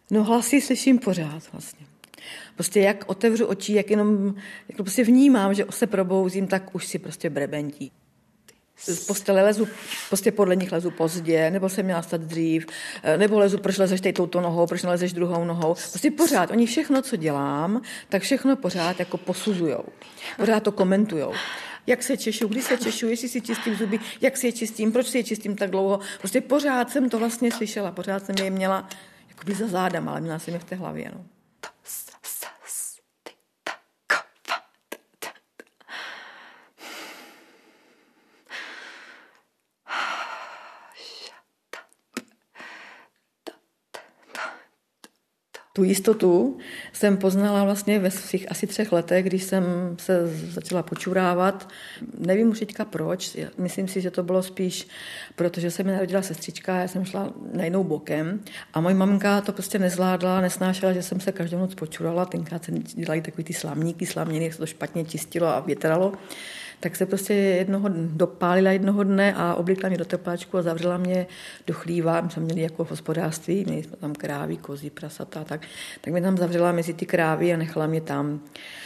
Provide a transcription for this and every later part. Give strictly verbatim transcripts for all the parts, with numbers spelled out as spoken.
No hlasy slyším pořád vlastně. Prostě jak otevřu oči, jak jenom jak prostě vnímám, že se probouzím, tak už si prostě brebentí. Z postele lezu, prostě podle nich lezu pozdě, nebo jsem měla stát dřív, nebo lezu, proč lezeš tady touto nohou, proč nelezeš druhou nohou. Prostě pořád, oni všechno, co dělám, tak všechno pořád jako posuzujou. Pořád to komentujou. Jak se češu, kdy se češu, jestli si čistím zuby, jak si je čistím, proč si je čistím tak dlouho. Prostě pořád jsem to vlastně slyšela, pořád jsem je měla jakoby za zádama, ale měla jsem je v té hlavě. No. Tu jistotu jsem poznala vlastně ve svých asi třech letech, když jsem se začala počurávat. Nevím už teďka proč, myslím si, že to bylo spíš, protože se mi narodila sestřička, já jsem šla najednou bokem a moje maminka to prostě nezvládla, nesnášela, že jsem se každou noc počurala, tenkrát se dělají takový ty slamníky, slamniny, jak se to špatně čistilo a větralo. Tak se prostě jednoho dopálila jednoho dne a oblíkla mě do tepláčku a zavřela mě do chlíva. My jsme měli jako v hospodářství, měli jsme tam krávy, kozy, prasata, tak, tak mě tam zavřela mezi ty krávy a nechala mě tam.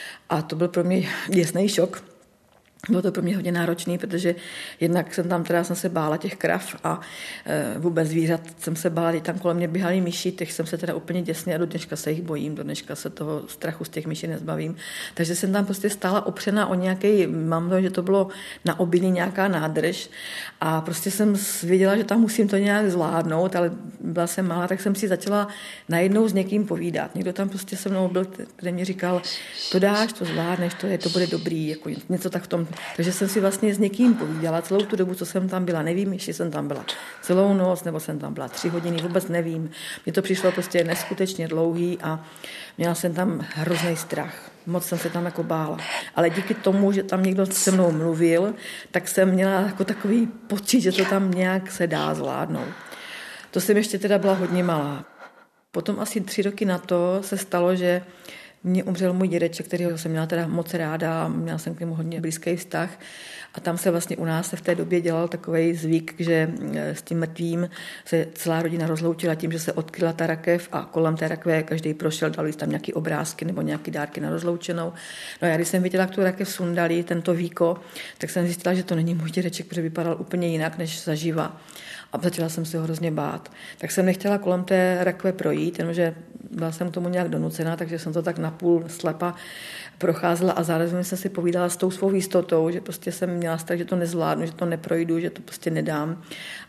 A to byl pro mě děsný šok. Bylo to pro mě hodně náročný, protože jednak jsem tam teda jsem se bála těch krav a e, vůbec zvířat jsem se bála, když tam kolem mě běhali myši, těch jsem se teda úplně děsně a do dneška se jich bojím, do dneška se toho strachu z těch myší nezbavím. Takže jsem tam prostě stála opřená o nějaký, mám to, že to bylo na obydlí nějaká nádrž a prostě jsem věděla, že tam musím to nějak zvládnout, ale byla jsem malá, tak jsem si začala najednou s někým povídat. Někdo tam prostě se mnou byl, kde mě říkal, to dáš, to zvládneš, to je, to bude dobrý, jako něco tak v tom. Takže jsem si vlastně s někým povídala celou tu dobu, co jsem tam byla. Nevím, jestli jsem tam byla celou noc, nebo jsem tam byla tři hodiny, vůbec nevím. Mně to přišlo prostě neskutečně dlouhý a měla jsem tam hrozný strach. Moc jsem se tam jako bála. Ale díky tomu, že tam někdo se mnou mluvil, tak jsem měla jako takový pocit, že to tam nějak se dá zvládnout. To jsem ještě teda byla hodně malá. Potom asi tři roky na to se stalo, že mně umřel můj dědeček, kterého jsem měla teda moc ráda, měla jsem k němu hodně blízký vztah a tam se vlastně u nás se v té době dělal takovej zvyk, že s tím mrtvým se celá rodina rozloučila tím, že se odkryla ta rakev a kolem té rakve každý prošel, dali tam nějaké obrázky nebo nějaké dárky na rozloučenou. No a já když jsem viděla, jak tu rakev sundali, tento víko, tak jsem zjistila, že to není můj dědeček, protože vypadal úplně jinak než zaživa. A začala jsem se ho hrozně bát. Tak jsem nechtěla kolem té rakve projít, jenomže byla jsem k tomu nějak donucená, takže jsem to tak napůl slepa procházela a zároveň jsem si povídala s tou svou jistotou, že prostě jsem měla strach, že to nezvládnu, že to neprojdu, že to prostě nedám.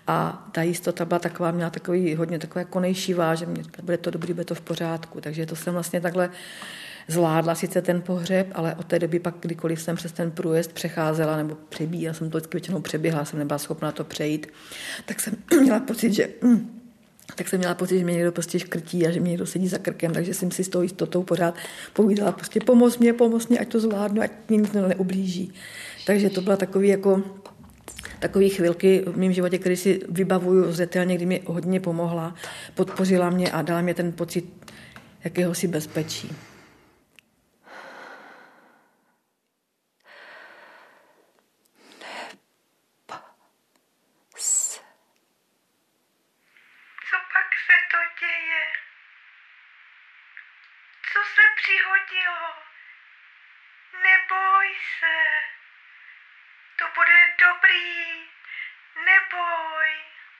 A ta jistota byla taková, měla takový hodně takové konejšivá, že mě bude to dobrý, bude to v pořádku. Takže to jsem vlastně takhle zvládla sice ten pohřeb, ale od té doby pak, kdykoliv jsem přes ten průjezd přecházela nebo přebíhala, jsem to vždycky většinou přeběhla, jsem nebyla schopná to přejít, tak jsem měla pocit, že mm, tak jsem měla pocit, že mě někdo prostě škrtí a že mě někdo sedí za krkem, takže jsem si s tou jistotou pořád povídala, prostě pomoz mě, pomoz mě, ať to zvládnu, ať mě nikdo neublíží. Takže to byla takový jako takové chvilky v mém životě, které si vybavuju zřetelně, kdy mi hodně pomohla, podpořila mě a dala mě ten pocit jakéhosi bezpečí. Přihodilo. Neboj se. To bude dobrý. Neboj.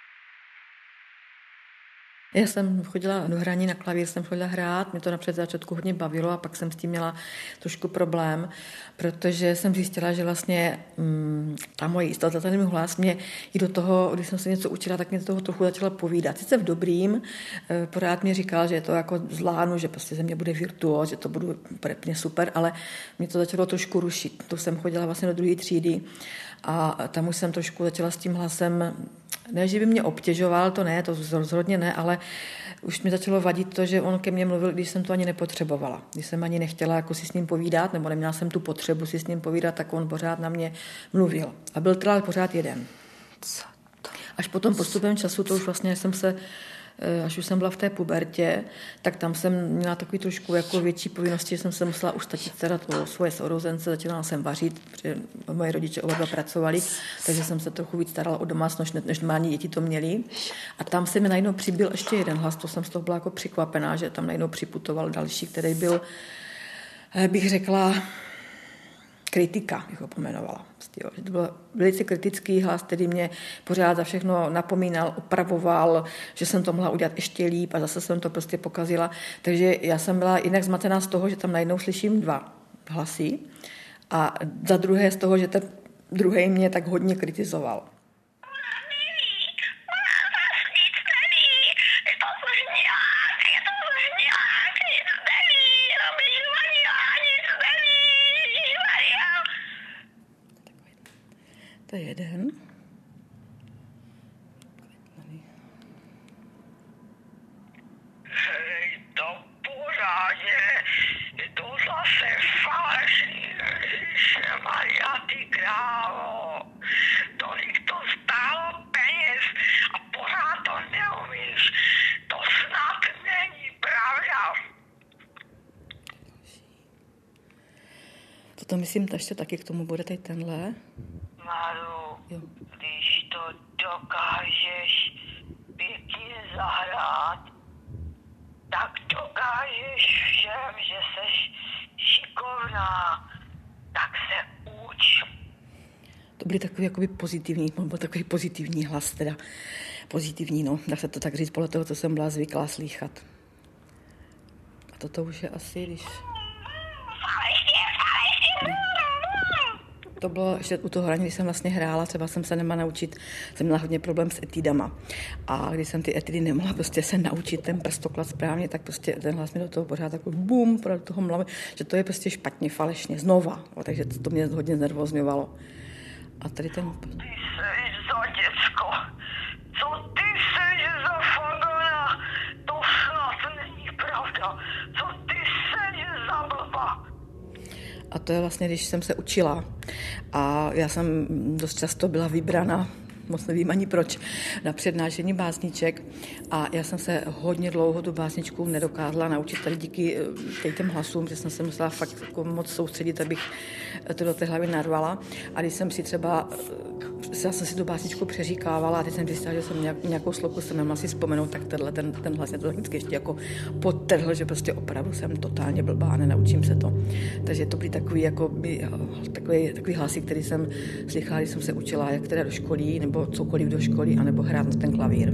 Já jsem chodila do hraní na klavír, jsem chodila hrát, mě to napřed začátku hodně bavilo a pak jsem s tím měla trošku problém, protože jsem zjistila, že vlastně mm, ta moje jistota, ten můj hlas mě i do toho, když jsem se něco učila, tak mě do toho trochu začala povídat. Sice v dobrým, pořád mi říkal, že je to jako zvládnu, že prostě ze mě bude virtuóz, že to budu úplně super, ale mě to začalo trošku rušit. To jsem chodila vlastně do druhé třídy a tam už jsem trošku začala s tím hlasem. Ne, že by mě obtěžoval, to ne, to rozhodně ne, ale už mi začalo vadit to, že on ke mně mluvil, když jsem to ani nepotřebovala. Když jsem ani nechtěla jako si s ním povídat, nebo neměla jsem tu potřebu si s ním povídat, tak on pořád na mě mluvil. A byl teda pořád jeden. Až potom postupem času, to už vlastně jsem se až už jsem byla v té pubertě, tak tam jsem měla takový trošku jako větší povinnosti, že jsem se musela už stačit starat o svoje sourozence, začala jsem vařit, protože moje rodiče oba dva pracovali, takže jsem se trochu víc starala o domácnost, než normální děti to měli. A tam se mi najednou přibyl ještě jeden hlas, to jsem z toho byla jako překvapená, že tam najednou připutoval další, který byl, bych řekla, kritika, bych ho pomenovala. Že to byl velice kritický hlas, který mě pořád za všechno napomínal, opravoval, že jsem to mohla udělat ještě líp a zase jsem to prostě pokazila. Takže já jsem byla jinak zmatená z toho, že tam najednou slyším dva hlasy a za druhé z toho, že ten druhý mě tak hodně kritizoval. To je jeden. Hej, to pořádně, je to zase falešný, Ježišmarja, ty krávo. Tolik to stálo peněz a pořád to neumíš. To snad není pravda. Toto myslím, ještě taky k tomu bude teď tenhle. Maru, Jo. když to dokážeš pěkně zahrát, tak dokážeš všem, že seš šikovná, tak se uč. To byly takový jakoby pozitivní, byl takový pozitivní hlas, teda pozitivní, no, dá se to tak říct podle toho, co jsem byla zvyklá slýchat. A toto už je asi, když... To bylo ještě u toho hraní, když jsem vlastně hrála, třeba jsem se nemohla naučit, jsem měla hodně problém s etidama. A když jsem ty etidy nemohla prostě se naučit ten prstoklad správně, tak prostě ten hlas mi do toho pořád takový bum, do toho mlaví, že to je prostě špatně, falešně, znova. O, takže to mě hodně znervozňovalo. A tady ten... Ty seš za děcko, co ty seš za fagana, to snad není pravda, co ty seš za blba. A to je vlastně, když jsem se učila. A já jsem dost často byla vybrana, moc nevím ani proč, na přednášení básniček. A já jsem se hodně dlouho tu básničku nedokázala naučit tady díky těm hlasům, že jsem se musela fakt jako moc soustředit, abych to do té hlavy narvala. A když jsem si třeba, já jsem si tu básničku přeříkávala a teď jsem zjistila, že jsem nějakou sloku jsem nemohla si vzpomenout, tak tenhle, ten, ten hlas mě to vždycky ještě jako podtrhl, že prostě opravdu jsem totálně blbá a nenaučím se to. Takže to byly takový, jako by, takový, takový hlasy, který jsem slychala, když jsem se učila, jak teda do školy, nebo cokoliv do školy, anebo hrát na ten klavír.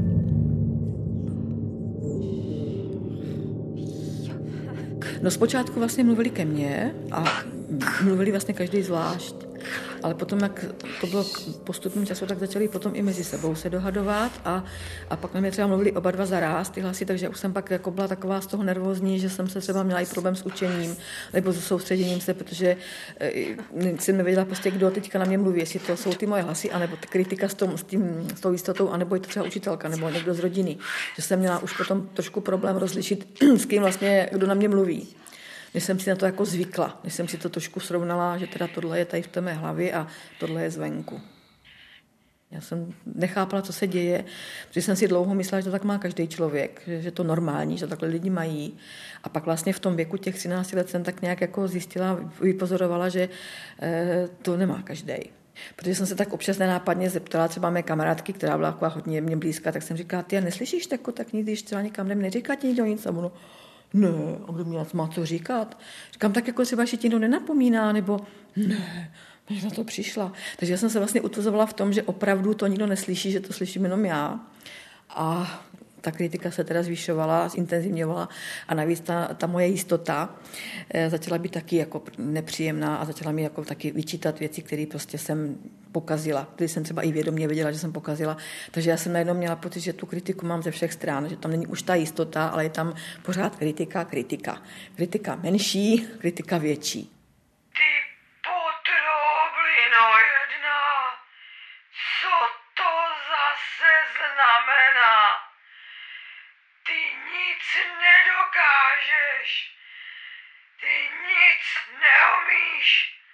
No zpočátku vlastně mluvili ke mně a mluvili vlastně každý zvlášť. Ale potom, jak to bylo postupem času, tak začali potom i mezi sebou se dohadovat a, a pak na mě třeba mluvili oba dva zaráz ty hlasy, takže už jsem pak jako byla taková z toho nervózní, že jsem se třeba měla i problém s učením nebo se soustředěním se, protože e, jsem nevěděla prostě, kdo teďka na mě mluví, jestli to jsou ty moje hlasy, anebo ta kritika s, tom, s, tím, s tou jistotou, anebo je to třeba učitelka nebo někdo z rodiny. Že jsem měla už potom trošku problém rozlišit, s kým vlastně, kdo na mě mluví. Než jsem si na to jako zvykla, než jsem si to trošku srovnala, že teda tohle je tady v té mé hlavě a tohle je zvenku. Já jsem nechápala, co se děje, protože jsem si dlouho myslela, že to tak má každý člověk, že je to normální, že takhle lidi mají. A pak vlastně v tom věku těch třinácti let jsem tak nějak jako zjistila, vypozorovala, že e, to nemá každý. Protože jsem se tak občas nenápadně zeptala třeba mé kamarádky, která byla taková hodně mě blízká, tak jsem říkala, ty a neslyšíš tako, tak nikdy, když třeba někam jdem, neříká ti nikdo nic. A ono, ne, a kdo mě má co říkat? Říkám, tak jako si vaši tíno nenapomíná, nebo ne, než na to přišla. Takže já jsem se vlastně utvrzovala v tom, že opravdu to nikdo neslyší, že to slyším jenom já. A ta kritika se teda zvyšovala, zintenzivňovala a navíc ta, ta moje jistota e, začala být taky jako nepříjemná a začala mi jako taky vyčítat věci, které prostě jsem pokazila. Když jsem třeba i vědomě věděla, že jsem pokazila. Takže já jsem najednou měla pocit, že tu kritiku mám ze všech stran, že tam není už ta jistota, ale je tam pořád kritika, kritika. Kritika menší, kritika větší. Ty potroblino jedna, co to zase znamená? Ty nic nedokážeš, ty nic neumíš,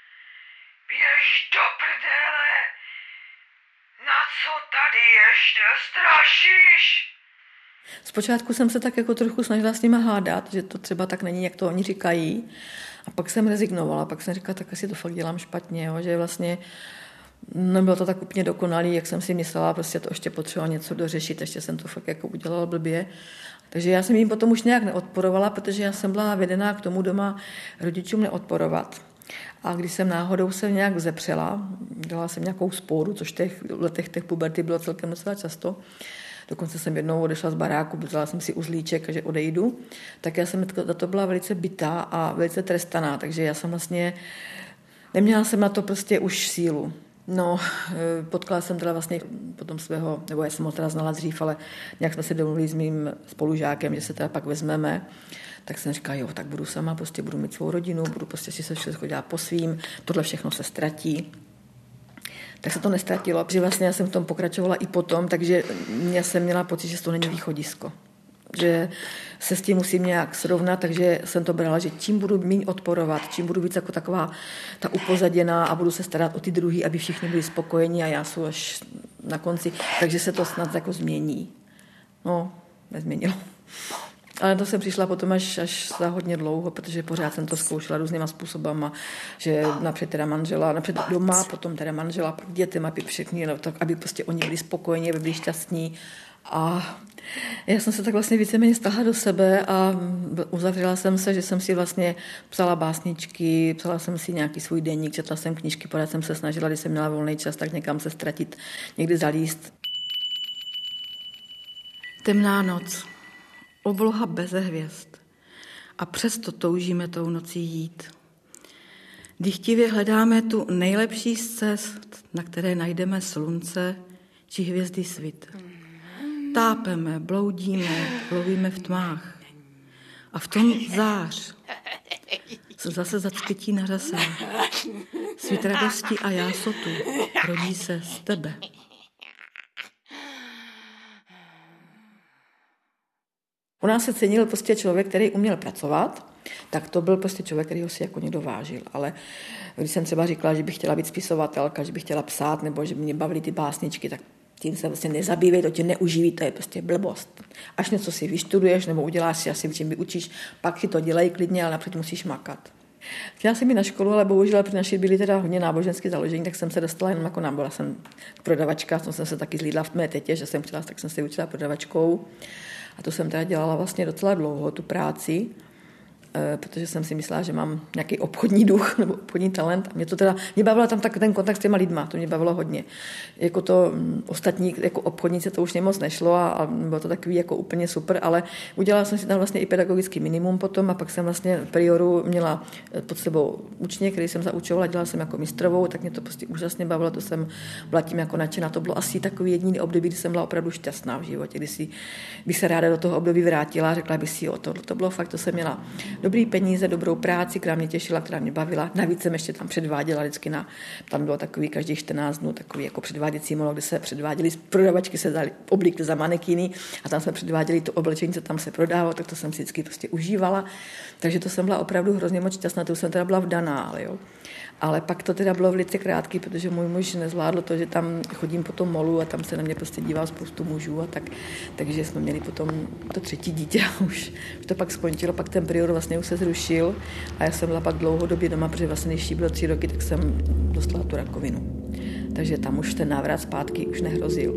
běž do prdele, na co tady ještě strašíš? Zpočátku jsem se tak jako trochu snažila s nima hádat, že to třeba tak není, jak to oni říkají. A pak jsem rezignovala, pak jsem říkala, tak asi to fakt dělám špatně, jo? Že vlastně nebylo to tak úplně dokonalý, jak jsem si myslela, prostě to ještě potřeba něco dořešit, ještě jsem to fakt jako udělala blbě. Takže já jsem jim potom už nějak neodporovala, protože já jsem byla vedená k tomu doma rodičům neodporovat. A když jsem náhodou se nějak vzepřela, dělala jsem nějakou spouru, což v těch letech těch puberty bylo celkem docela často, dokonce jsem jednou odešla z baráku, vzala jsem si uzlíček a že odejdu, tak já jsem za to byla velice bitá a velice trestaná, takže já jsem vlastně, neměla jsem na to prostě už sílu. No, potkala jsem teda vlastně potom svého, nebo já jsem ho teda znala dřív, ale nějak jsme se domluvili s mým spolužákem, že se teda pak vezmeme, tak jsem říkala, jo, tak budu sama, prostě budu mít svou rodinu, budu prostě si se všechno dělat po svým, tohle všechno se ztratí. Tak se to nestratilo, protože vlastně já jsem v tom pokračovala i potom, takže já jsem měla pocit, že to není východisko. Že se s tím musím nějak srovnat, takže jsem to brala, že čím budu méně odporovat, čím budu víc jako taková ta upozaděná a budu se starat o ty druhý, aby všichni byli spokojení a já jsem až na konci, takže se to snad jako změní. No, nezměnilo. Ale to jsem přišla potom až, až za hodně dlouho, protože pořád jsem to zkoušela různýma způsobama, že napřed teda manžela, napřed doma, potom teda manžela, pak dětem, aby všichni, no, tak, aby prostě oni byli spokojení, aby byli šťastní. A já jsem se tak vlastně víceméně stáhla do sebe a uzavřela jsem se, že jsem si vlastně psala básničky, psala jsem si nějaký svůj deník, četla jsem knížky, pořád jsem se snažila, když jsem měla volný čas, tak někam se ztratit, někdy zalíst. Temná noc, obloha beze hvězd a přesto toužíme tou nocí jít. Dychtivě hledáme tu nejlepší z cest, na které najdeme slunce či hvězdy svit. Tápeme, bloudíme, lovíme v tmách. A v tom zář se zase zackytí na řasách. Svít radosti a jásotu rodí se z tebe. U nás se cenil prostě člověk, který uměl pracovat, tak to byl prostě člověk, který ho si jako někdo vážil. Ale když jsem třeba říkala, že bych chtěla být spisovatelka, že bych chtěla psát, nebo že mě bavily ty básničky, tak tím se vlastně nezabývej, to tě neuživí, to je prostě blbost. Až něco si vyštuduješ nebo uděláš si, asi čím vyučíš, pak si to dělej klidně, ale napřed musíš makat. Chtěla jsem jít na školu, ale bohužel při naši byli teda hodně náboženský založení, tak jsem se dostala jenom jako nám, byla jsem prodavačka, to jsem se taky zlídla v mé tetě, že jsem chtěla, tak jsem se učila prodavačkou. A to jsem teda dělala vlastně docela dlouho, tu práci, protože jsem si myslela, že mám nějaký obchodní duch nebo obchodní talent. A mě to teda, mě bavilo tam tak ten kontakt s těma lidma, to mě bavilo hodně. Jako to ostatní, jako obchodníci, to už mě moc nešlo a, a bylo to takový jako úplně super, ale udělala jsem si tam vlastně i pedagogický minimum potom a pak jsem vlastně v prioru měla pod sebou učně, který jsem zaučovala, dělala jsem jako mistrovou, tak mě to prostě úžasně bavilo, to jsem byla tím jako nadšená. To bylo asi takový jediný období, kdy jsem byla opravdu šťastná v životě, kdy si, bych se ráda do toho období vrátila, řekla bych si, jo, to, to bylo fakt, to jsem měla dobrý peníze, dobrou práci, která mě těšila, která mě bavila. Navíc jsem ještě tam předváděla vždycky na, tam bylo takový každých čtrnáct dnů, takový jako předváděcí molo, kde se předváděli, prodavačky se dali oblíkli za manekýny a tam jsme předváděli to oblečení, co tam se prodávalo, tak to jsem si vždycky prostě užívala. Takže to jsem byla opravdu hrozně moc šťastná, to jsem teda byla vdaná, ale jo. Ale pak to teda bylo velice krátký, protože můj muž nezvládl to, že tam chodím po tom molu a tam se na mě prostě díval spoustu mužů a tak, takže jsme měli potom to třetí dítě a už, už to pak skončilo, pak ten period vlastně už se zrušil a já jsem byla pak dlouhodobě doma, protože vlastně když jí bylo tři roky, tak jsem dostala tu rakovinu. Takže tam už ten návrat zpátky už nehrozil.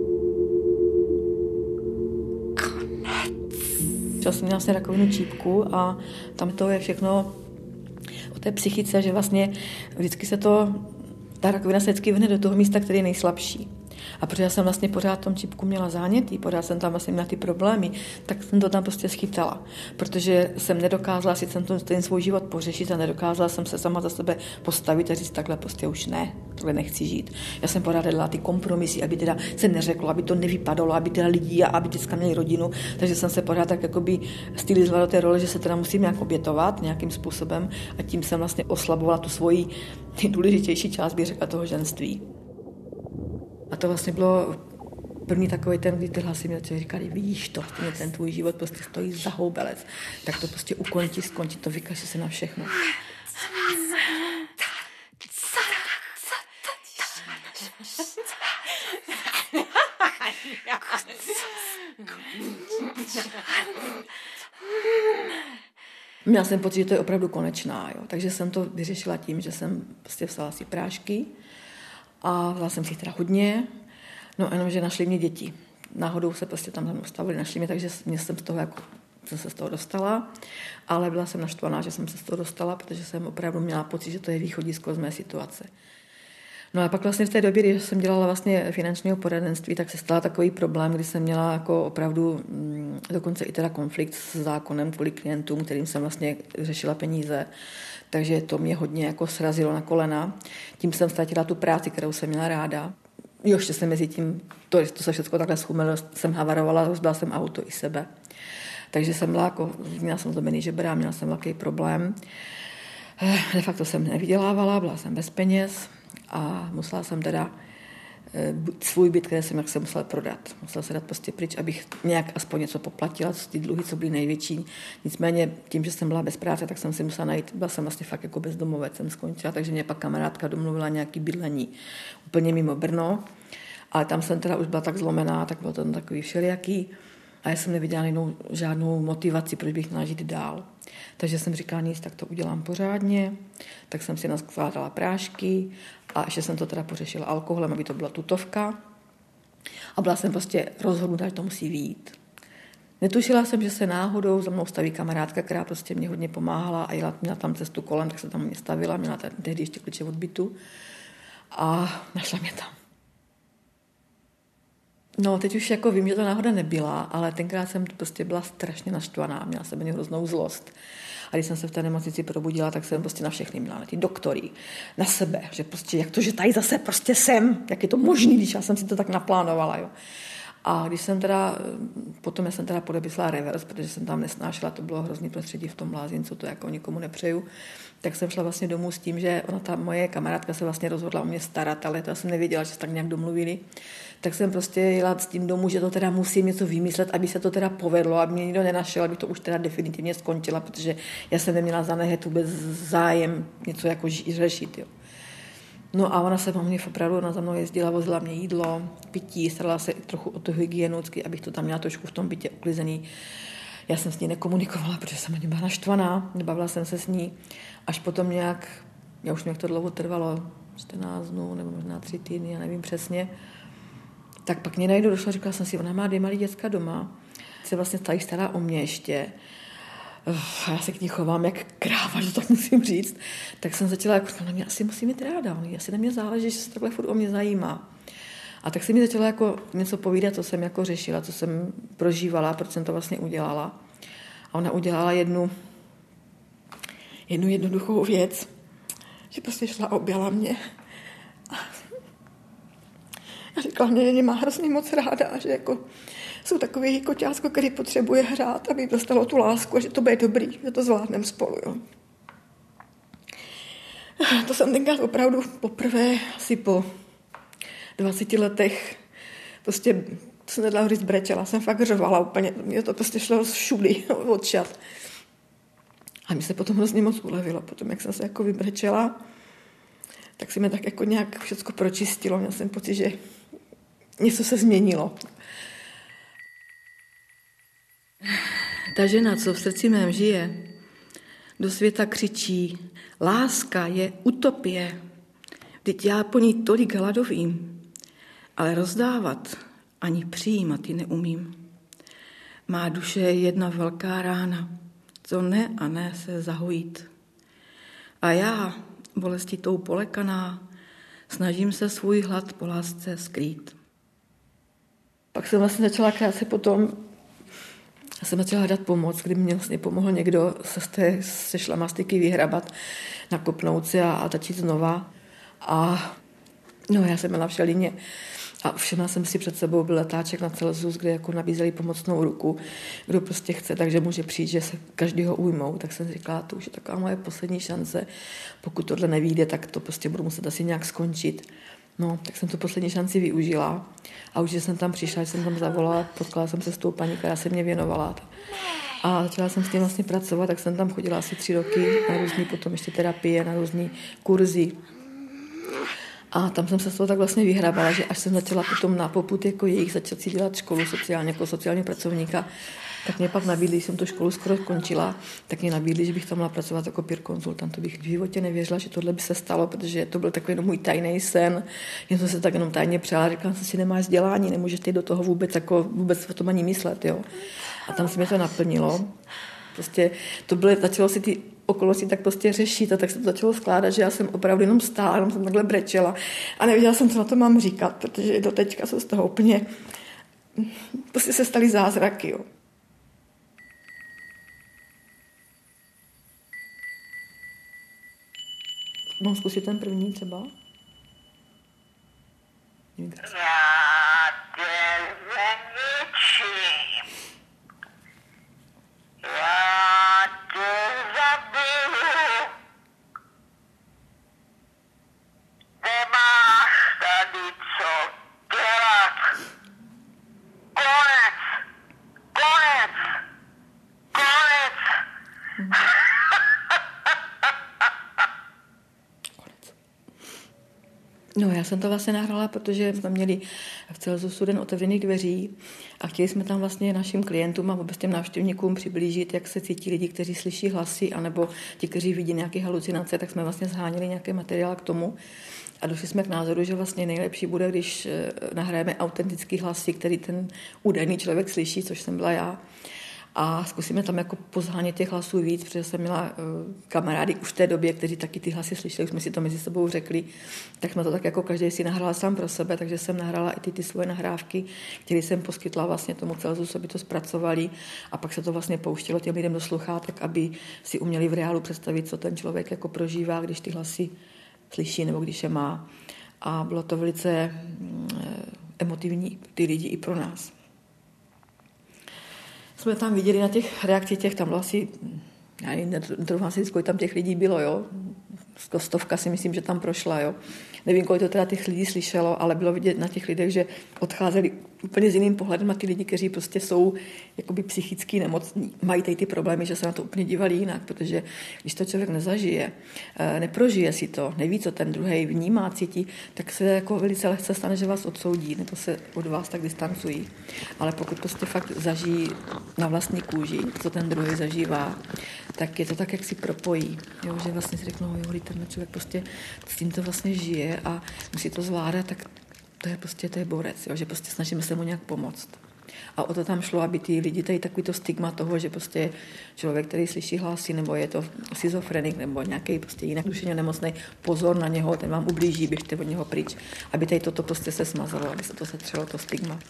Konec. Jsem měla se rakovinu čípku a tam to je všechno o té psychice, že vlastně vždycky se to, ta rakovina se vždycky vne do toho místa, který je nejslabší. A protože já jsem vlastně pořád v tom čípku měla zánětý, pořád jsem tam vlastně měla ty problémy, tak jsem to tam prostě schytala. Protože jsem nedokázala si ten, ten svůj život pořešit a nedokázala jsem se sama za sebe postavit a říct, takhle prostě už ne, tohle nechci žít. Já jsem pořád hledala ty kompromisy, aby teda se neřeklo, aby to nevypadalo, aby teda lidi a aby děcka měli rodinu, takže jsem se pořád tak jakoby stylizovala do té role, že se teda musím nějak obětovat nějakým způsobem a tím jsem vlastně oslabovala tu svoji nejdůležitější část, bych řekla, toho ženství. A to vlastně bylo první takový ten, kdy ty hlasy mi říkali, vidíš to, ten tvůj život prostě stojí za houbelec, tak to prostě ukončí, skončí to, vykaši se na všechno. Měla jsem pocit, že to je opravdu konečná, jo. Takže jsem to vyřešila tím, že jsem prostě vzala si prášky a vzala jsem si jich teda hodně, no jenom, že našli mě děti. Náhodou se prostě tam tam stavili, našli mě, takže mě jsem z toho jako jsem se z toho dostala, ale byla jsem naštvaná, že jsem se z toho dostala, protože jsem opravdu měla pocit, že to je východisko z mé situace. No a pak vlastně v té době, když jsem dělala vlastně finančního poradenství, tak se stala takový problém, kdy jsem měla jako opravdu dokonce i teda konflikt s zákonem kvůli klientům, kterým jsem vlastně řešila peníze. Takže to mě hodně jako srazilo na kolena. Tím jsem ztratila tu práci, kterou jsem měla ráda. Jo, ještě jsem mezi tím, to, to se všechno takhle schumilo, jsem havarovala, rozbila jsem auto i sebe. Takže jsem byla jako, měla jsem zlomený žebra, měla jsem velký problém. De facto jsem nevydělávala, byla jsem bez peněz a musela jsem teda svůj byt, který jsem jak se musela prodat. Musela se dát prostě pryč, abych nějak aspoň něco poplatila, co ty dluhy, co byly největší. Nicméně tím, že jsem byla bez práce, tak jsem si musela najít, byla jsem vlastně fakt jako bezdomovec, jsem skončila, takže mě pak kamarádka domluvila nějaký bydlení úplně mimo Brno, ale tam jsem teda už byla tak zlomená, tak bylo to takový všelijaký. A já jsem neviděla jinou žádnou motivaci, proč bych měla žít dál. Takže jsem říkala nic, tak to udělám pořádně. Tak jsem si naskládala prášky a ještě jsem to teda pořešila alkoholem, aby to byla tutovka. A byla jsem prostě rozhodnutá, že to musí vyjít. Netušila jsem, že se náhodou za mnou staví kamarádka, která prostě mě hodně pomáhala a jela, měla tam cestu kolem, tak se tam mě stavila, měla tehdy ještě klíče od bytu a našla mě tam. No, teď už jako vím, že to náhoda nebyla, ale tenkrát jsem prostě byla strašně naštvaná, měla jsem mě hroznou zlost. A když jsem se v té nemocnici probudila, tak jsem prostě na všechny měla, na ty doktory, na sebe, že prostě jak to, že tady zase prostě jsem, jak je to možný, když já jsem si to tak naplánovala, jo. A když jsem teda, potom já jsem teda podepisala revers, protože jsem tam nesnášela, to bylo hrozný prostředí v tom Lázincu, to jako nikomu nepřeju, tak jsem šla vlastně domů s tím, že ona ta moje kamarádka se vlastně rozhodla o mě starat, ale to jsem nevěděla, že se tak nějak domluvili. Tak jsem prostě jela s tím domů, že to teda musím něco vymyslet, aby se to teda povedlo, aby mě nikdo nenašel, aby to už teda definitivně skončila, protože já jsem neměla za nehet vůbec zájem něco jako řešit, jo. No a ona se po mě opravdu, ona za mnou jezdila, vozila mě jídlo, pití, starala se trochu o tu hygienu, abych to tam měla trošku v tom bytě uklizený. Já jsem s ní nekomunikovala, protože jsem na ní byla naštvaná, nebavila jsem se s ní, až potom nějak, já už mě jak to dlouho trvalo, čtrnáct dnů nebo možná tři týdny, já nevím přesně, tak pak mě najdu došla, říkala jsem si, ona má dvě malé děcka doma, se vlastně tady stará o mě ještě, a já se k ní chovám jak kráva, že to musím říct, tak jsem začala, jako, na mě asi musí mít ráda, asi na mě záleží, že se takhle furt o mě zajímá. A tak se mi začala jako něco povídat, co jsem jako řešila, co jsem prožívala, proč jsem to vlastně udělala. A ona udělala jednu, jednu jednoduchou věc, že prostě šla a objala mě. A říkala mě, že mě má hrozně moc ráda a že jako jsou takový koťásko, který potřebuje hrát, aby dostalo tu lásku a že to bude dobrý, že to zvládneme spolu. Jo. To jsem tenkrát opravdu poprvé, asi po dvaceti letech, prostě, to se nedala říct, brečela, jsem fakt řovala úplně, mě to prostě šlo všudy odšat. A mi se potom hrozně moc ulevilo, potom jak jsem se jako vybrečela, tak si mě tak jako nějak všechno pročistilo, měl jsem pocit, že něco se změnilo. Ta žena, co v srdci mém žije, do světa křičí, láska je utopie, vždyť já po ní tolik hladovím, ale rozdávat ani přijímat ji neumím. Má duše je jedna velká rána, co ne a ne se zahojit. A já, bolestitou polekaná, snažím se svůj hlad po lásce skrýt. Pak jsem vlastně začala krátce potom, jsem začala hledat pomoc, kdy mě vlastně pomohl někdo se, z té, se šlamastiky vyhrabat, nakopnout si a, a začít znova. A no, já jsem měla všelině. A všimla jsem si před sebou byl letáček na Celsius, kde jako nabízeli pomocnou ruku, kdo prostě chce, takže může přijít, že se každýho ujmou. Tak jsem říkala, to už je taková moje poslední šance. Pokud tohle nevyjde, tak to prostě budu muset asi nějak skončit. No, tak jsem tu poslední šanci využila. A už, že jsem tam přišla, že jsem tam zavolala, potkala jsem se s tou paní, která se mě věnovala. A začala jsem s tím vlastně pracovat, tak jsem tam chodila asi tři roky na různý potom ještě terapie, na různý kurzy. A tam jsem se z toho tak vlastně vyhrabala, že až jsem začala potom na popud jako jejich začat si dělat školu sociálně, jako sociální pracovníka, tak mě pak nabídli, když jsem tu školu skoro končila, tak mě nabídli, že bych tam mohla pracovat jako peer konzultant. To bych v životě nevěřila, že tohle by se stalo, protože to byl takový jenom můj tajný sen. Já jsem se tak jenom tajně přála, říkala jsem si, nemáš vzdělání, nemůžeš ty do toho vůbec, jako, vůbec o tom ani myslet. Jo. A tam se mě to naplnilo. Prostě to bylo, začalo si ty okolnosti tak prostě řešit a tak se to začalo skládat, že já jsem opravdu jenom stála, jenom jsem takhle brečela a nevěděla jsem, co na to mám říkat, protože do teďka se z toho úplně prostě se staly zázraky. Jo. Mám zkusit ten první třeba? Já tě zničím. Já tě zabiju. Nemáš tady co dělat. Konec. Konec. Konec. No, já jsem to vlastně nahrála, protože jsme měli v Celzusu den otevřených dveří a chtěli jsme tam vlastně našim klientům a vůbec těm návštěvníkům přiblížit, jak se cítí lidi, kteří slyší hlasy, anebo ti, kteří vidí nějaké halucinace, tak jsme vlastně zháněli nějaký materiál k tomu a došli jsme k názoru, že vlastně nejlepší bude, když nahrajeme autentický hlasy, který ten údajný člověk slyší, což jsem byla já. A zkusíme tam jako pozhánět těch hlasů víc, protože jsem měla uh, kamarády už v té době, kteří taky ty hlasy slyšeli, už jsme si to mezi sebou řekli, tak jsme to tak jako každý si nahrál sám pro sebe, takže jsem nahrála i ty, ty svoje nahrávky, které jsem poskytla vlastně tomu Celzusu, aby to zpracovali a pak se to vlastně pouštělo těm lidem do sluchátek, aby si uměli v reálu představit, co ten člověk jako prožívá, když ty hlasy slyší nebo když je má. A bylo to velice mm, emotivní ty lidi i pro nás. Jsme tam viděli na těch reakcích těch, tam bylo asi, já netroufám si, kolik tam těch lidí bylo, jo. Stovka si myslím, že tam prošla, jo. Nevím, kolik to teda těch lidí slyšelo, ale bylo vidět na těch lidech, že odcházeli úplně s jiným pohledem na ty lidi, kteří prostě jsou jakoby psychicky nemocní. Mají tady ty problémy, že se na to úplně dívali jinak, protože když to člověk nezažije, neprožije si to, neví, co ten druhý vnímá, cítí, tak se jako velice lehce stane, že vás odsoudí, nebo se od vás tak distancují. Ale pokud prostě fakt zažijí na vlastní kůži, co ten druhý zažívá, tak je to tak, jak si propojí. Jo, že vlastně si řeknou, jo, ten člověk prostě s tím to vlastně žije a musí to zvládat, tak to je prostě to je borec, jo, že prostě snažíme se mu nějak pomoct. A o to tam šlo, aby ty lidi tady takový to stigma toho, že prostě člověk, který slyší hlasy, nebo je to schizofrenik, nebo nějaký prostě jinak duševně nemocný, pozor na něho, ten vám ublíží, běžte od něho pryč, aby tady toto prostě se smazalo, aby se to setřelo, to stigma.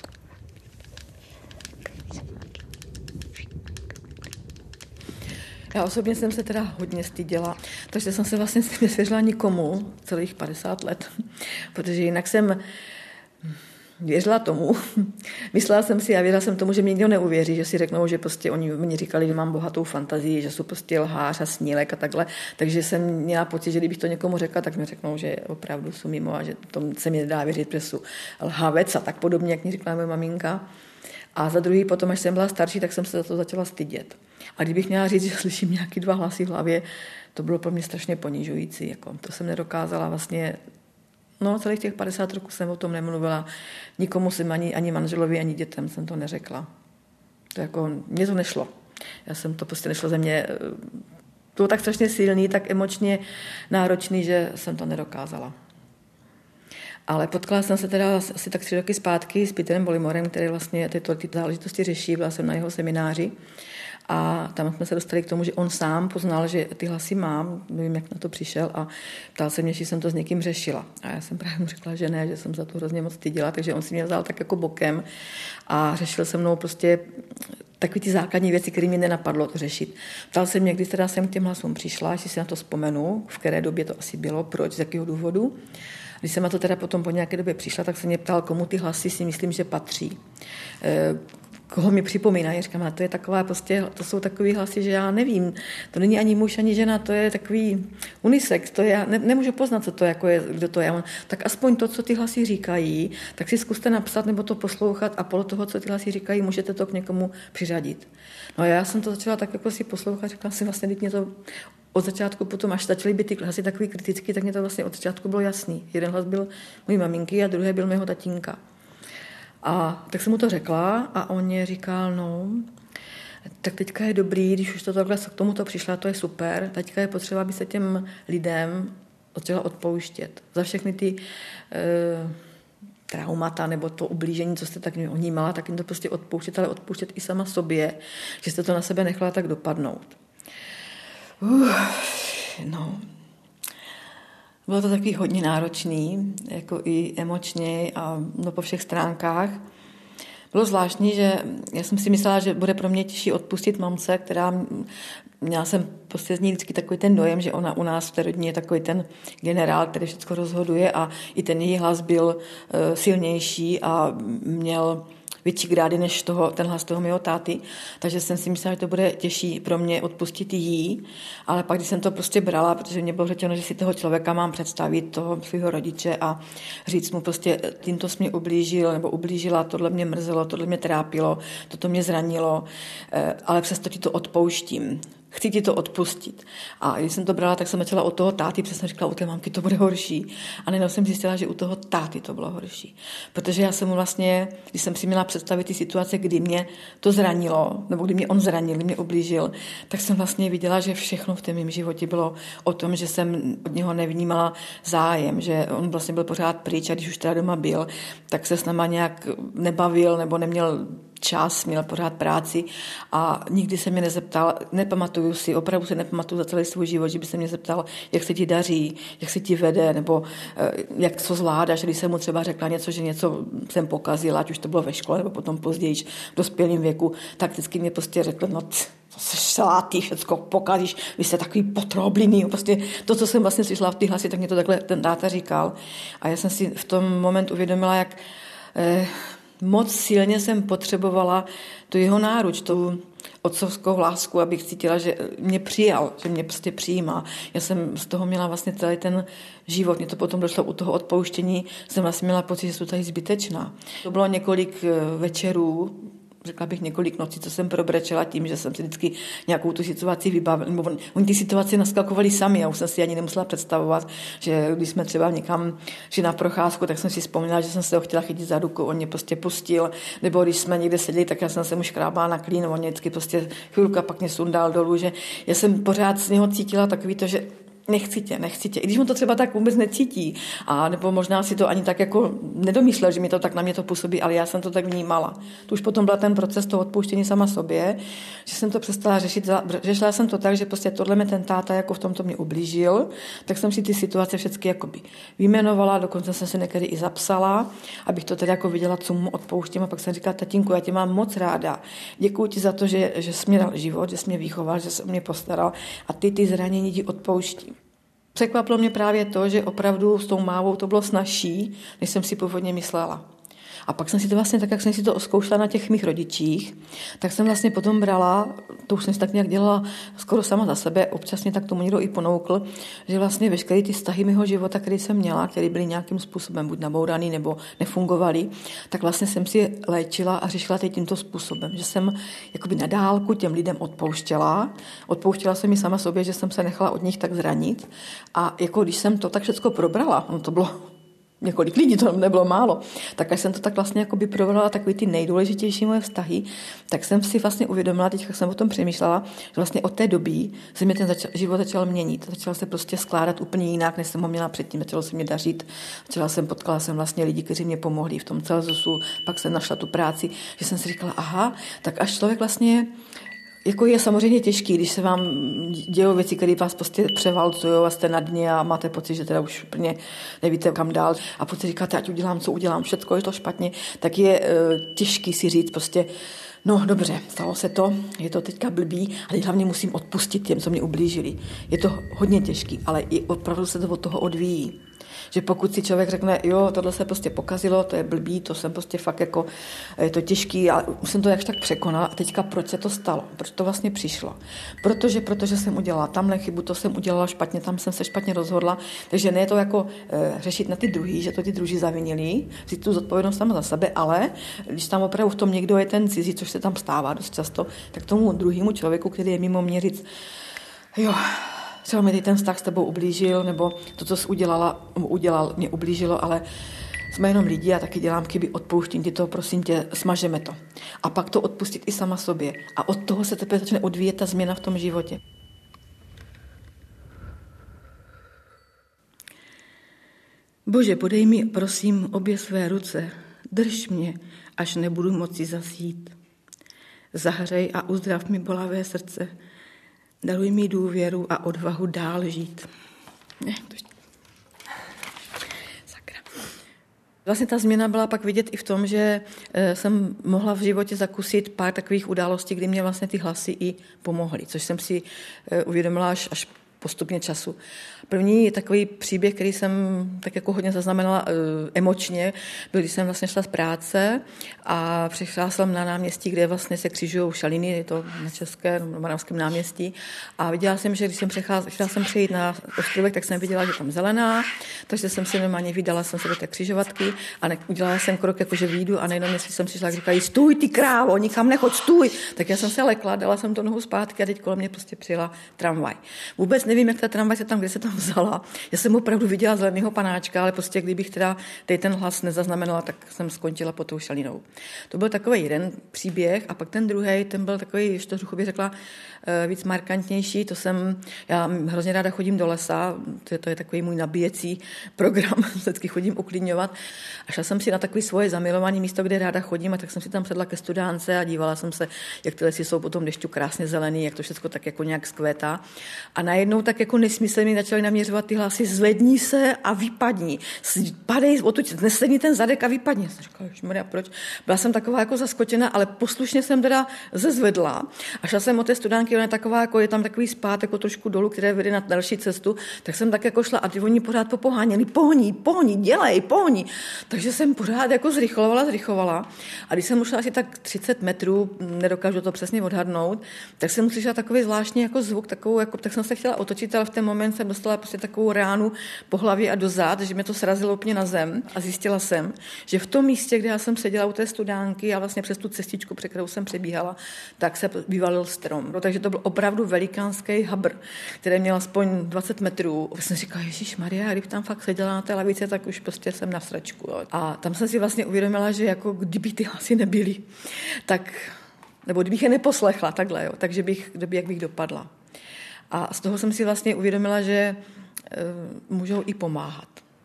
Já osobně jsem se teda hodně styděla, takže jsem se vlastně nesvěřila nikomu celých padesát let, protože jinak jsem věřila tomu. Myslela jsem si a věřila jsem tomu, že mě nikdo neuvěří, že si řeknou, že prostě oni mi říkali, že mám bohatou fantazii, že jsou prostě lhář a snílek a takhle, takže jsem měla pocit, že kdybych to někomu řekla, tak mi řeknou, že opravdu jsou mimo a že to se mi nedá věřit, protože jsou lhavec a tak podobně, jak mi říkala moje maminka. A za druhý potom, až jsem byla starší, tak jsem se za to začala stydět. A kdybych měla říct, že slyším nějaký dva hlasy v hlavě, to bylo pro mě strašně ponižující. Jako. To jsem nedokázala vlastně, no celých těch padesát roků jsem o tom nemluvila. Nikomu jsem ani, ani manželovi, ani dětem jsem to neřekla. To jako, mně to nešlo. Já jsem to prostě nešlo ze mě, to bylo tak strašně silný, tak emočně náročný, že jsem to nedokázala. Ale potkala jsem se teda asi tak tři roky zpátky s Peterem Bolimorem, který vlastně tyto ty záležitosti řeší, byla jsem na jeho semináři a tam jsme se dostali k tomu, že on sám poznal, že ty hlasy mám, nevím, jak na to přišel a ptal se mě, že jsem to s někým řešila. A já jsem právě mu řekla, že ne, že jsem za to hrozně moc styděla, takže on si mě vzal tak jako bokem a řešil se mnou prostě takové ty základní věci, které mi nenapadlo to řešit. Ptal se mě, když teda jsem k těm hlasům přišla, jestli si na to vzpomenu, v které době to asi bylo, proč, z jakého důvodu. Když jsem na to teda potom po nějaké době přišla, tak se mě ptal, komu ty hlasy si myslím, že patří. E, koho mi připomínají. Říkám, a to je taková prostě, to jsou takový hlasy, že já nevím. To není ani muž, ani žena, to je takový unisex. To je, ne, nemůžu poznat, co to jako je, kdo to je. Tak aspoň to, co ty hlasy říkají, tak si zkuste napsat nebo to poslouchat a podle toho, co ty hlasy říkají, můžete to k někomu přiřadit. No a já jsem to začala tak jako si poslouchat, říkala si vlastně, teď mě to Od začátku potom, až začaly být ty hlasy takový kritický, tak mě to vlastně od začátku bylo jasný. Jeden hlas byl mojí maminky a druhý byl mého tatínka. A tak jsem mu to řekla a on mě říkal, no, tak teďka je dobrý, když už to takhle k tomuto přišla, to je super, teďka je potřeba, aby se těm lidem začala odpouštět. Za všechny ty e, traumata nebo to ublížení, co jste tak vnímala, tak jim to prostě odpouštět, ale odpouštět i sama sobě, že jste to na sebe nechala tak dopadnout. Uh, no. Bylo to takový hodně náročný, jako i emočně a no po všech stránkách. Bylo zvláštní, že já jsem si myslela, že bude pro mě těžší odpustit mamce, která měla jsem prostě z ní vždycky takový ten dojem, že ona u nás v té rodině je takový ten generál, který všechno rozhoduje a i ten její hlas byl uh, silnější a měl větší grády než toho, ten hlas toho mého táty, takže jsem si myslela, že to bude těžší pro mě odpustit jí, ale pak, když jsem to prostě brala, protože mě bylo řečeno, že si toho člověka mám představit, toho svého rodiče a říct mu prostě, tímto jsi mě ublížil nebo ublížila, tohle mě mrzelo, tohle mě trápilo, toto mě zranilo, ale přesto ti to odpouštím. Chci ti to odpustit. A když jsem to brala, tak jsem začala od toho táty, protože jsem říkala, u té mamky to bude horší. A najednou jsem zjistila, že u toho táty to bylo horší. Protože já jsem mu vlastně, když jsem si měla představit ty situace, kdy mě to zranilo, nebo kdy mě on zranil, kdy mě ublížil, tak jsem vlastně viděla, že všechno v tom mém životě bylo o tom, že jsem od něho nevnímala zájem, že on vlastně byl pořád pryč a když už teda doma byl, tak se s náma nějak nebavil nebo neměl čas, měl pořád práci a nikdy se mě nezeptal, nepamatuju si, opravdu se nepamatuju za celý svůj život, že by se mě zeptal, jak se ti daří, jak se ti vede, nebo jak co zvládáš, když jsem mu třeba řekla něco, že něco jsem pokazila, ať už to bylo ve škole, nebo potom později v dospělém věku, tak vždycky mě prostě řekl, no to seš slátý, všecko pokazíš, vy jste takový potrobliný, prostě to, co jsem vlastně slyšela v těch hlasy, tak mě to takhle ten táta říkal a já jsem si v tom momentu uvědomila, jak eh, moc silně jsem potřebovala tu jeho náruč, tu otcovskou lásku, abych cítila, že mě přijal, že mě prostě přijímá. Já jsem z toho měla vlastně celý ten život. Mně to potom došlo u toho odpouštění, jsem vlastně měla pocit, že jsem tady zbytečná. To bylo několik večerů, řekla bych několik nocí, co jsem probrečela tím, že jsem si vždycky nějakou tu situaci vybavila. Nebo on, oni ty situace naskakovali sami, já už jsem si ani nemusela představovat, že když jsme třeba někam šli na procházku, tak jsem si vzpomněla, že jsem se ho chtěla chytit za ruku, on mě prostě pustil, nebo když jsme někde seděli, tak já jsem se mu škrábala na klín, on mě vždycky prostě chvilku a pak mě sundal dolů, že já jsem pořád z něho cítila takový to, že nechci tě, nechci tě. I když on to třeba tak vůbec necítí, a nebo možná si to ani tak jako nedomyslel, že mi to tak na mě to působí, ale já jsem to tak vnímala. To už potom byl ten proces toho odpuštění sama sobě, že jsem to přestala řešit. Řešila jsem to tak, že prostě tohle mě ten táta jako v tomto mě ublížil, tak jsem si ty situace všechny jakoby vyjmenovala, dokonce jsem se někdy i zapsala, abych to tedy jako viděla, co mu odpouštím, a pak jsem říkala, tatínku, já tě mám moc ráda. Děkuji ti za to, že, že jsi mě dal život, že jsi mě vychoval, že jsi mě postaral a ty ty zranění ti odpouštím. Překvapilo mě právě to, že opravdu s tou mávou to bylo snazší, než jsem si původně myslela. A pak jsem si to vlastně, tak jak jsem si to zkoušela na těch mých rodičích, tak jsem vlastně potom brala, to už jsem si tak nějak dělala skoro sama za sebe, občas mě tak tomu někdo i ponoukl, že vlastně veškeré ty vztahy mého života, které jsem měla, které byly nějakým způsobem buď nabouraný nebo nefungovaly, tak vlastně jsem si léčila a řešila teď tímto způsobem, že jsem jakoby na dálku těm lidem odpouštěla, odpouštěla jsem mi sama sobě, že jsem se nechala od nich tak zranit a jako když jsem to tak všechno probrala, no to bylo několik lidí, to nebylo málo, tak až jsem to tak vlastně jako by probrala takový ty nejdůležitější moje vztahy, tak jsem si vlastně uvědomila, teď jsem o tom přemýšlela, že vlastně od té doby se mi ten začal, život začal měnit. Začal se prostě skládat úplně jinak, než jsem ho měla předtím. Začalo se mě dařit. Začala jsem, potkala jsem vlastně lidi, kteří mě pomohli v tom Celzusu, pak jsem našla tu práci, že jsem si říkala, aha, tak až člověk vlastně jako je samozřejmě těžký, když se vám dějou věci, které vás prostě převalcují a jste na dně a máte pocit, že teda už úplně nevíte kam dál a potom říkáte, ať udělám, co udělám, všechno je to špatně, tak je uh, těžký si říct prostě, no dobře, stalo se to, je to teďka blbý a teď hlavně musím odpustit těm, co mě ublížili. Je to hodně těžký, ale i opravdu se to od toho odvíjí. Že pokud si člověk řekne, jo, tohle se prostě pokazilo, to je blbý, to jsem prostě fakt jako, je to těžký a už jsem to jakž tak překonala a teďka proč se to stalo, proč to vlastně přišlo. Protože, protože jsem udělala tamhle chybu, to jsem udělala špatně, tam jsem se špatně rozhodla, takže ne je to jako e, řešit na ty druhý, že to ty druží zavinili, si tu zodpovědnost sama za sebe, ale když tam opravdu v tom někdo je ten cizí, což se tam stává dost často, tak tomu druhému člověku, který je mimo mě říct, jo, třeba mi ten vztah s tebou ublížil, nebo to, co jsi udělala, udělal, mě ublížilo, ale jsme jenom lidi, já taky dělám chyby, odpouštím ti to, prosím tě, smažeme to. A pak to odpustit i sama sobě. A od toho se teprve začne odvíjet ta změna v tom životě. Bože, podej mi, prosím, obě své ruce, drž mě, až nebudu moci zasít. Zahřej a uzdrav mi bolavé srdce. Daruj mi důvěru a odvahu dál žít. Ne, to ještě... Sakra. Vlastně ta změna byla pak vidět i v tom, že jsem mohla v životě zakusit pár takových událostí, kdy mě vlastně ty hlasy i pomohly, což jsem si uvědomila až, až postupně času. První je takový příběh, který jsem tak jako hodně zaznamenala e, emočně, byl, když jsem vlastně šla z práce a přišla jsem na náměstí, kde vlastně se křižují šaliny, je to na Českém, na Moravském náměstí, a viděla jsem, že když jsem přecházela, chtěla jsem přejít na ostrovek, tak jsem viděla, že tam zelená, takže jsem si normálně vydala jsem se do té křižovatky a ne, udělala jsem krok, jakože vyjdu, a nejenom jestli jsem přišla, říkali, stůj ty krávo, nikam nechoď, stůj. Tak já jsem se lekla, dala jsem to nohu zpátky a teď kolem mě prostě přijela tramvaj. Vůbec nevím, jak ta tramvaj se tam, kde se tam vzala. Já jsem opravdu viděla zeleného panáčka, ale prostě kdybych teda tady ten hlas nezaznamenala, tak jsem skončila pod tou šalinou. To byl takový jeden příběh a pak ten druhý, ten byl takový, ještě to bych řekla, víc markantnější. To jsem, já hrozně ráda chodím do lesa, to je, to je takový můj nabíjecí program, vždycky chodím uklidňovat. A šla jsem si na takový svoje zamilované místo, kde ráda chodím, a tak jsem si tam sedla ke studánce a dívala jsem se, jak ty lesy jsou po tom dešťu krásně zelený, jak to všechno tak jako nějak skvétá. A najednou tak jako nesmyslně začaly naměřovat ty hlasy, zvedni se a vypadni. Padej, odtud, nesledni ten zadek a vypadni. Jsem říkala, ježmarja, proč? Byla jsem taková jako zaskočena, ale poslušně jsem teda zezvedla a šla jsem od té studánky, ona je taková, jako je tam takový spát, jako trošku dolů, které vede na další cestu, tak jsem tak jako šla a ty oni pořád popoháněli, pohni, pohni, dělej, pohni. Takže jsem pořád jako zrychlovala, zrychlovala. A když jsem ušla asi tak třicet metrů, nedokážu to přesně odhadnout, tak jsem slyšela takový zvláštní jako zvuk, takovou, jako, tak jsem se chtěla otočit, ale v ten moment jsem dostala prostě takovou ránu po hlavě a do zád, že mě to srazilo úplně na zem, a zjistila jsem, že v tom místě, kde já jsem seděla u té studánky a vlastně přes tu cestičku, přes kterou jsem přebíhala, tak se vyvalil strom. No, takže to byl opravdu velikánský habr, který měl aspoň dvacet metrů. A jsem říkala, ježišmarja, kdybych tam fakt seděla na té lavici, tak už prostě jsem na sračku. Jo. A tam jsem si vlastně uvědomila, že jako kdyby ty hlasy nebyly, tak, nebo kdybych je neposlechla takhle, jo, takže bych, kdyby, jak bych dopadla. A z toho jsem si vlastně uvědomila, že e, můžou i pomáhat.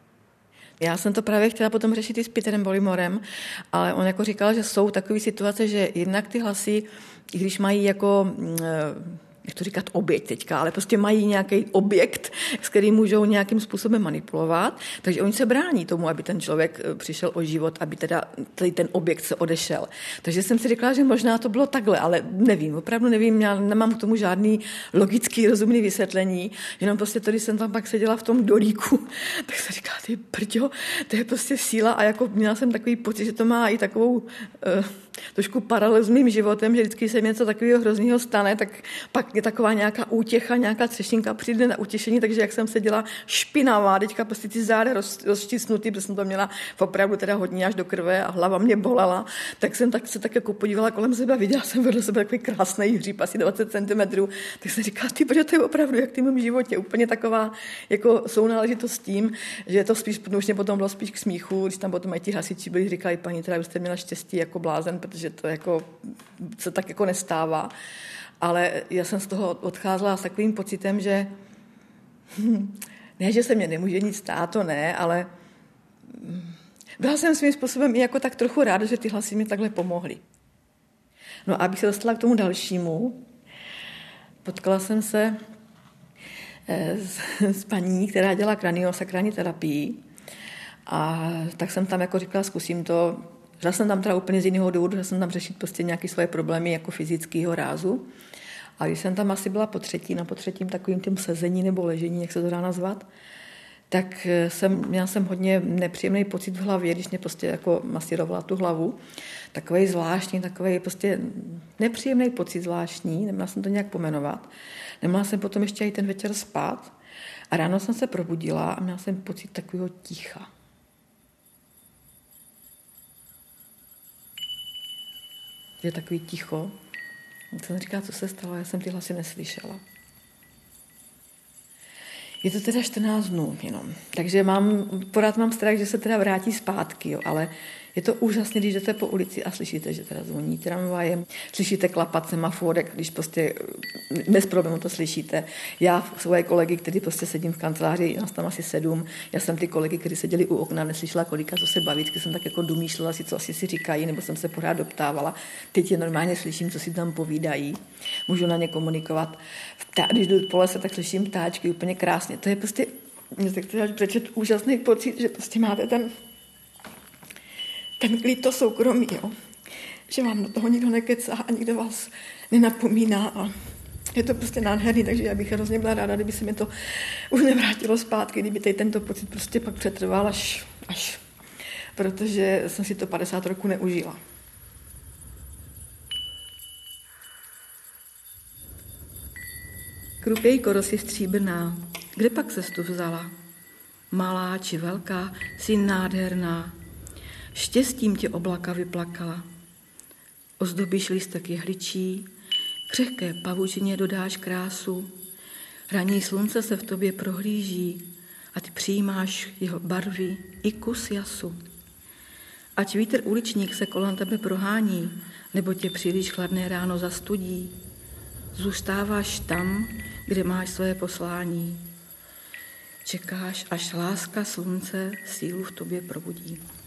Já jsem to právě chtěla potom řešit i s Peterem Bollimorem, ale on jako říkal, že jsou takové situace, že jednak ty hlasy, i když mají jako, jak to říkat, oběť teďka, ale prostě mají nějaký objekt, s kterým můžou nějakým způsobem manipulovat, takže oni se brání tomu, aby ten člověk přišel o život, aby teda tady ten objekt se odešel. Takže jsem si říkala, že možná to bylo takhle, ale nevím, opravdu nevím, já nemám k tomu žádný logický, rozumný vysvětlení, jenom prostě to, když jsem tam pak seděla v tom dolíku, tak se říká, ty prďo, to je prostě síla, a jako měla jsem takový pocit, že to má i takovou uh, trošku paralelu s mým životem, že vždycky se mi něco takového hrozného stane, tak pak je taková nějaká útěcha, nějaká třešinka přijde na utěšení, takže jak jsem seděla špinavá, teďka prostě ty záda roz, rozštisnutý, protože jsem to měla opravdu teda hodně až do krve a hlava mě bolela, tak jsem tak se tak jako podívala kolem sebe a viděla jsem vedle sebe takový krásný hříb, asi dvacet centimetrů, tak jsem říkala, ty, protože to je opravdu jak ty v mém životě, úplně taková jako sounáležitost s tím, že to spíš, už mě potom bylo spíš k smíchu, když tam potom i ti hasiči byli, říkali, paní, teda byste měla štěstí jako blázen, protože to jako se tak jako nestává. Ale já jsem z toho odcházela s takovým pocitem, že ne, že se mě nemůže nic stát, to ne, ale byla jsem svým způsobem i jako tak trochu ráda, že ty hlasy mi takhle pomohly. No a abych se dostala k tomu dalšímu, potkala jsem se s, s paní, která dělá kraniosakrální terapii, a tak jsem tam jako říkala, zkusím to. Šla jsem tam teda úplně z jiného důvodu, že jsem tam řešit prostě nějaké svoje problémy jako fyzického rázu. A když jsem tam asi byla po třetí, na po třetím takovým tím sezení nebo ležení, jak se to dá nazvat, tak jsem, měla jsem hodně nepříjemný pocit v hlavě, když mě prostě jako masírovala tu hlavu. Takovej zvláštní, takovej prostě nepříjemný pocit zvláštní, neměla jsem to nějak pomenovat. Neměla jsem potom ještě i ten večer spát a ráno jsem se probudila a měla jsem pocit takového ticha. Je takový ticho. Tak jsem říkala, co se stalo, já jsem ty hlasy neslyšela. Je to teda čtrnáct dnů jenom, takže mám, pořád mám strach, že se teda vrátí zpátky, jo, ale je to úžasné, když jdete po ulici a slyšíte, že teda zvoní tramvajem, slyšíte klapat semaforek, když prostě bez problému to slyšíte. Já svoje kolegy, kteří prostě sedím v kanceláři, nás tam asi sedm, já jsem ty kolegy, kteří seděli u okna, neslyšela kolika, co se baví, vždycky jsem tak jako domýšlela si, co asi si říkají, nebo jsem se pořád doptávala. Teď je normálně slyším, co si tam povídají, můžu na ně komunikovat. Ptá, když jdu po lese, tak slyším ptáčky úplně krásně. To je prostě, mě se chci přečet úžasný pocit, že prostě máte ten ten klid, to soukromí, jo. Že vám do toho nikdo nekecá a nikdo vás nenapomíná a je to prostě nádherný, takže já bych hrozně byla ráda, kdyby se mi to už nevrátilo zpátky, kdyby tady tento pocit prostě pak přetrval až, až, protože jsem si to padesát roků neužila. Krupějko rosy stříbrná, kde pak ses tu vzala? Malá či velká, jsi nádherná, štěstím tě oblaka vyplakala. Ozdobíš lístek jehličí, křehké pavučině dodáš krásu, ranní slunce se v tobě prohlíží a ty přijímáš jeho barvy i kus jasu. Ať vítr uličník se kolem tebe prohání, nebo tě příliš chladné ráno zastudí, zůstáváš tam, kde máš své poslání. Čekáš, až láska slunce sílu v tobě probudí.